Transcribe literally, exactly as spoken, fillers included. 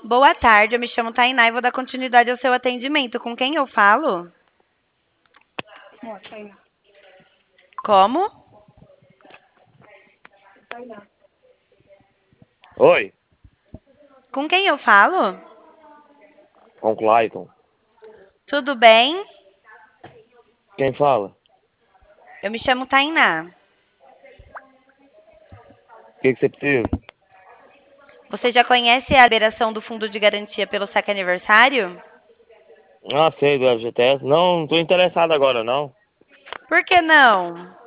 Boa tarde, eu me chamo Tainá e vou dar continuidade ao seu atendimento. Com quem eu falo? Ó, Tainá. Como? Tainá. Oi, Com quem eu falo? com o Clayton. Tudo bem? Quem fala? Eu me chamo Tainá. O que, que você precisa? Você já conhece a liberação do fundo de garantia pelo saque aniversário? Ah, sei do F G T S. Não, não tô interessado agora, não. Por que não?